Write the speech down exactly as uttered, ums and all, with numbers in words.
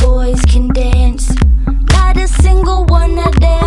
boys can dance. Not a single one of them